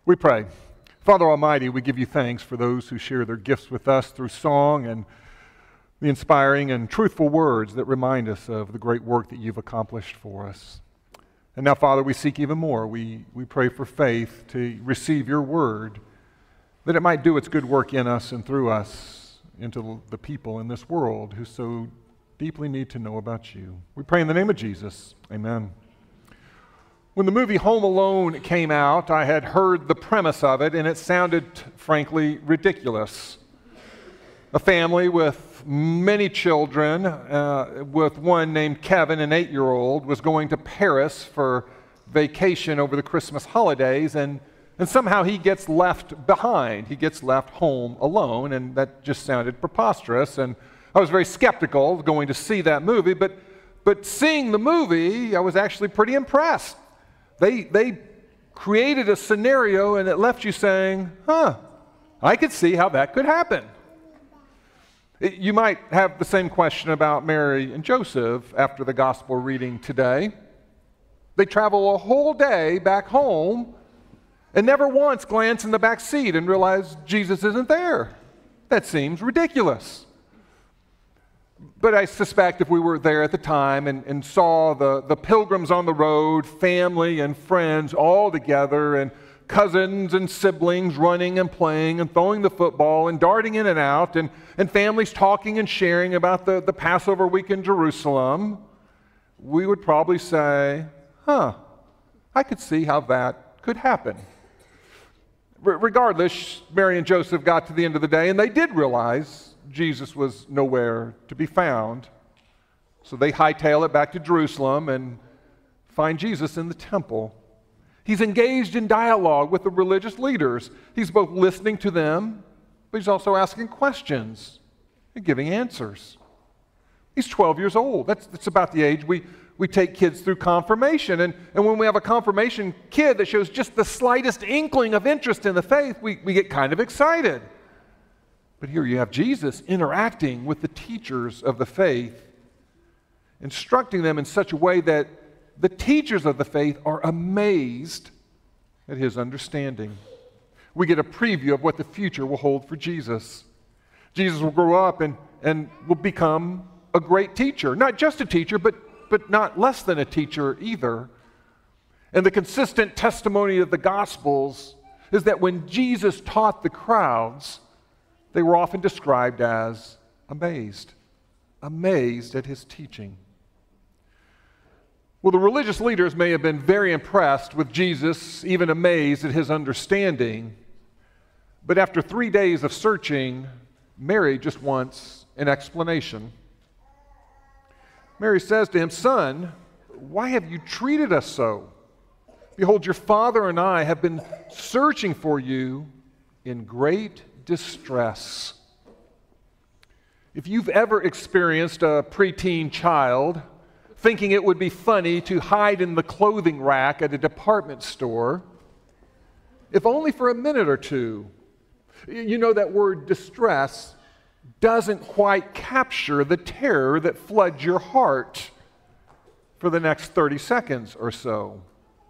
We pray. Father Almighty, we give you thanks for those who share their gifts with us through song and the inspiring and truthful words that remind us of the great work that you've accomplished for us. And now, Father, we seek even more. We pray for faith to receive your word, that it might do its good work in us and through us into the people in this world who so deeply need to know about you. We pray in the name of Jesus. Amen. When the movie Home Alone came out, I had heard the premise of it, and it sounded, frankly, ridiculous. A family with many children, with one named Kevin, an 8-year-old, was going to Paris for vacation over the Christmas holidays, and somehow he gets left behind. He gets left home alone, and that just sounded preposterous. And I was very skeptical of going to see that movie, but seeing the movie, I was actually pretty impressed. They created a scenario, and it left you saying, I could see how that could happen. You might have the same question about Mary and Joseph after the gospel reading today. They travel a whole day back home and never once glance in the back seat and realize Jesus isn't there. That seems ridiculous. But I suspect if we were there at the time and saw the pilgrims on the road, family and friends all together, and cousins and siblings running and playing and throwing the football and darting in and out, and families talking and sharing about the Passover week in Jerusalem, we would probably say, I could see how that could happen. Regardless, Mary and Joseph got to the end of the day, and they did realize Jesus was nowhere to be found. So they hightail it back to Jerusalem and find Jesus in the temple. He's engaged in dialogue with the religious leaders. He's both listening to them, but he's also asking questions and giving answers. He's 12 years old. That's about the age we take kids through confirmation. And when we have a confirmation kid that shows just the slightest inkling of interest in the faith, we get kind of excited. But here you have Jesus interacting with the teachers of the faith, instructing them in such a way that the teachers of the faith are amazed at his understanding. We get a preview of what the future will hold for Jesus. Jesus will grow up and will become a great teacher. Not just a teacher, but not less than a teacher either. And the consistent testimony of the Gospels is that when Jesus taught the crowds, they were often described as amazed at his teaching. Well, the religious leaders may have been very impressed with Jesus, even amazed at his understanding, but after 3 days of searching, Mary just wants an explanation. Mary says to him, "Son, why have you treated us so? Behold, your father and I have been searching for you in great distress." If you've ever experienced a preteen child thinking it would be funny to hide in the clothing rack at a department store, if only for a minute or two, you know that word distress doesn't quite capture the terror that floods your heart for the next 30 seconds or so.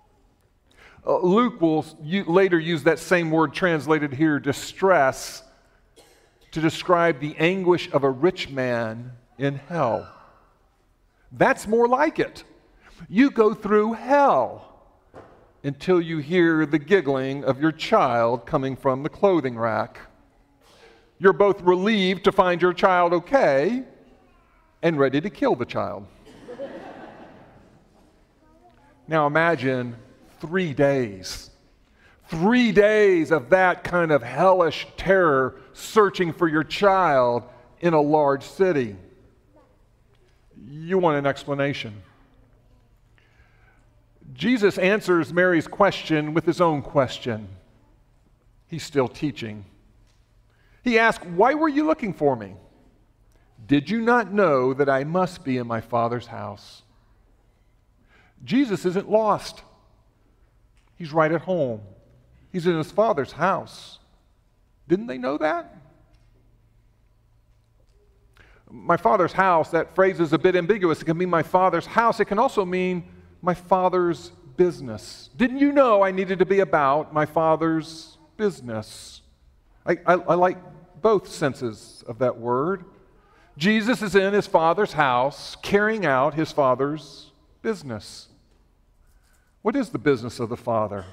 Luke will later use that same word translated here, distress, to describe the anguish of a rich man in hell. That's more like it. You go through hell until you hear the giggling of your child coming from the clothing rack. You're both relieved to find your child okay and ready to kill the child. Now imagine 3 days. 3 days of that kind of hellish terror searching for your child in a large city. You want an explanation. Jesus answers Mary's question with his own question. He's still teaching. He asked, "Why were you looking for me? Did you not know that I must be in my Father's house?" Jesus isn't lost. He's right at home. He's in his Father's house. Didn't they know that? My Father's house, that phrase is a bit ambiguous. It can mean my Father's house. It can also mean my Father's business. Didn't you know I needed to be about my Father's business? I like both senses of that word. Jesus is in his Father's house, carrying out his Father's business. What is the business of the Father?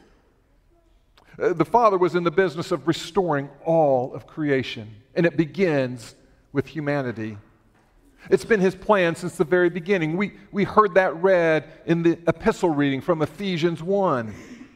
The Father was in the business of restoring all of creation, and it begins with humanity. It's been his plan since the very beginning. We heard that read in the epistle reading from Ephesians 1.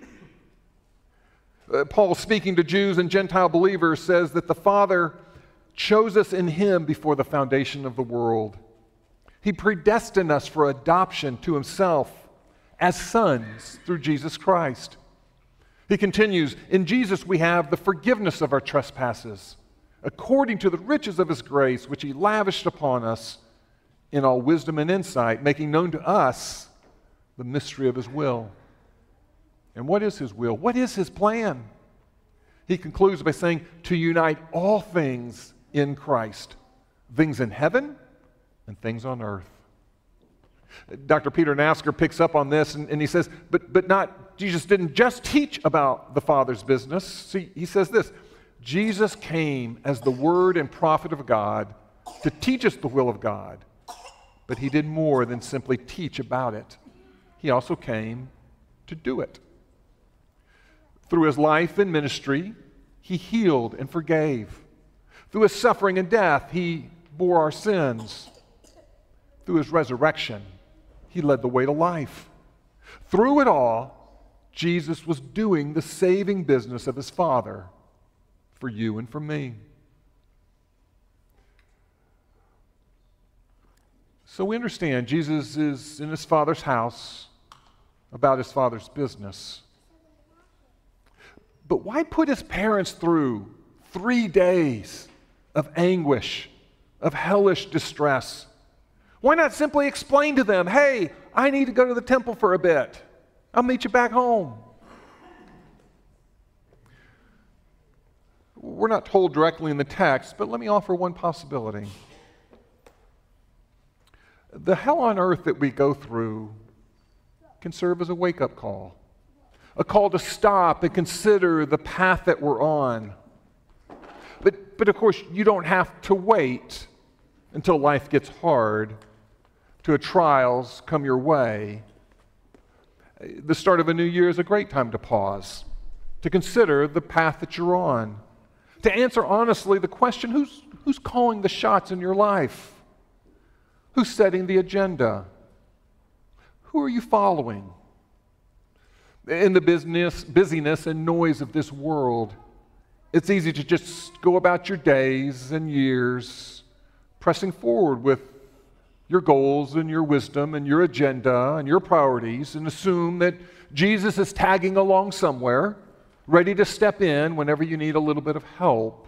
Paul, speaking to Jews and Gentile believers, says that the Father chose us in him before the foundation of the world. He predestined us for adoption to himself as sons through Jesus Christ. He continues, in Jesus we have the forgiveness of our trespasses, according to the riches of his grace, which he lavished upon us in all wisdom and insight, making known to us the mystery of his will. And what is his will? What is his plan? He concludes by saying, to unite all things in Christ, things in heaven and things on earth. Dr. Peter Nasker picks up on this and he says, but Jesus didn't just teach about the Father's business. See, he says this, Jesus came as the Word and prophet of God to teach us the will of God, but he did more than simply teach about it. He also came to do it. Through his life and ministry, he healed and forgave. Through his suffering and death, he bore our sins. Through his resurrection, he led the way to life. Through it all, Jesus was doing the saving business of his Father for you and for me. So we understand Jesus is in his Father's house about his Father's business. But why put his parents through 3 days of anguish, of hellish distress? Why not simply explain to them, hey, I need to go to the temple for a bit. I'll meet you back home. We're not told directly in the text, but let me offer one possibility. The hell on earth that we go through can serve as a wake-up call, a call to stop and consider the path that we're on. But of course, you don't have to wait until life gets hard, till trials come your way. The start of a new year is a great time to pause, to consider the path that you're on, to answer honestly the question, who's calling the shots in your life? Who's setting the agenda? Who are you following? In the busyness and noise of this world, it's easy to just go about your days and years, pressing forward with your goals and your wisdom and your agenda and your priorities, and assume that Jesus is tagging along somewhere, ready to step in whenever you need a little bit of help.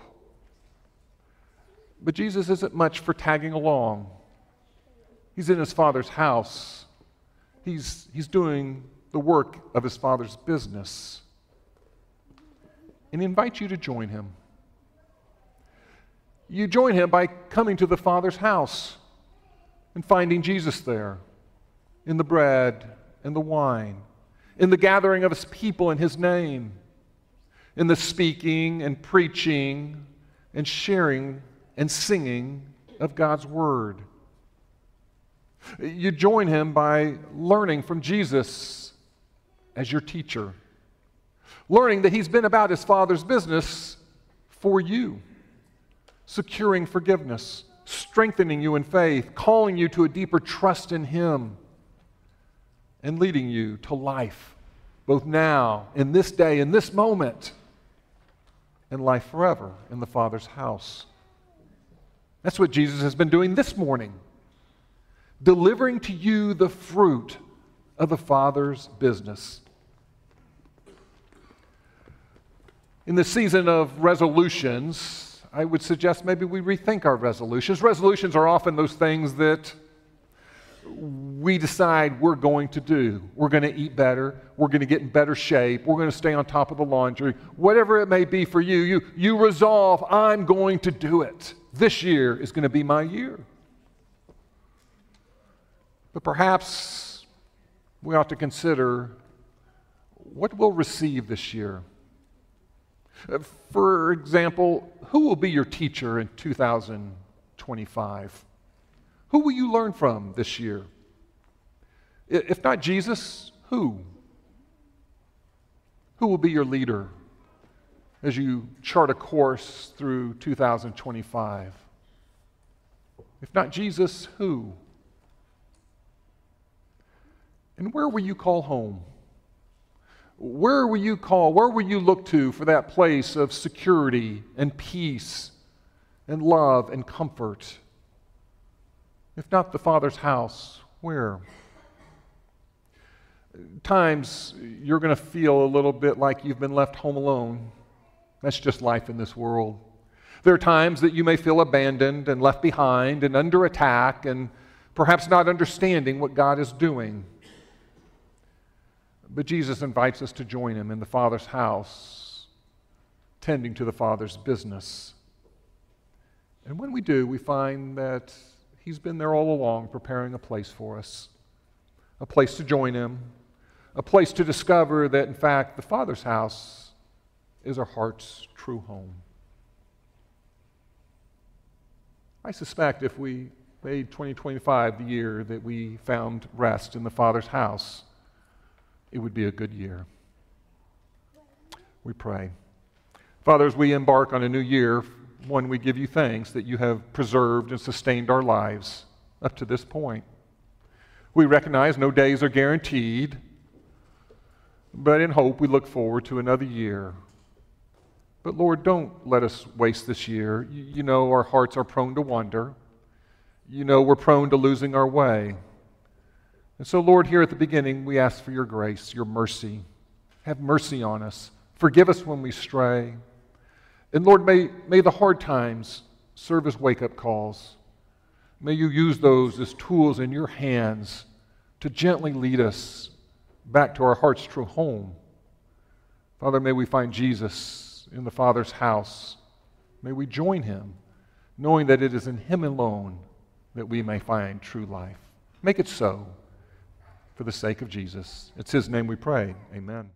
But Jesus isn't much for tagging along. He's in his Father's house. He's doing the work of his Father's business. And he invites you to join him. You join him by coming to the Father's house and finding Jesus there, in the bread and the wine, in the gathering of his people in his name, in the speaking and preaching and sharing and singing of God's word. You join him by learning from Jesus as your teacher, learning that he's been about his Father's business for you, securing forgiveness, strengthening you in faith, calling you to a deeper trust in him, and leading you to life, both now, in this day, in this moment, and life forever in the Father's house. That's what Jesus has been doing this morning, delivering to you the fruit of the Father's business. In the season of resolutions, I would suggest maybe we rethink our resolutions. Resolutions are often those things that we decide we're going to do. We're going to eat better. We're going to get in better shape. We're going to stay on top of the laundry. Whatever it may be for you, you resolve, I'm going to do it. This year is going to be my year. But perhaps we ought to consider what we'll receive this year. For example, who will be your teacher in 2025? Who will you learn from this year? If not Jesus, who? Who will be your leader as you chart a course through 2025? If not Jesus, who? And where will you call home? Where will you look to for that place of security and peace and love and comfort? If not the Father's house, where? Times you're going to feel a little bit like you've been left home alone. That's just life in this world. There are times that you may feel abandoned and left behind and under attack and perhaps not understanding what God is doing. But Jesus invites us to join him in the Father's house, tending to the Father's business. And when we do, we find that he's been there all along, preparing a place for us, a place to join him, a place to discover that, in fact, the Father's house is our heart's true home. I suspect if we made 2025 the year that we found rest in the Father's house, it would be a good year. We pray. Father, as we embark on a new year, one, we give you thanks that you have preserved and sustained our lives up to this point. We recognize no days are guaranteed, but in hope we look forward to another year. But Lord, don't let us waste this year. You know our hearts are prone to wander. You know we're prone to losing our way. And so, Lord, here at the beginning, we ask for your grace, your mercy. Have mercy on us. Forgive us when we stray. And Lord, may the hard times serve as wake-up calls. May you use those as tools in your hands to gently lead us back to our heart's true home. Father, may we find Jesus in the Father's house. May we join him, knowing that it is in him alone that we may find true life. Make it so for the sake of Jesus. It's his name we pray. Amen.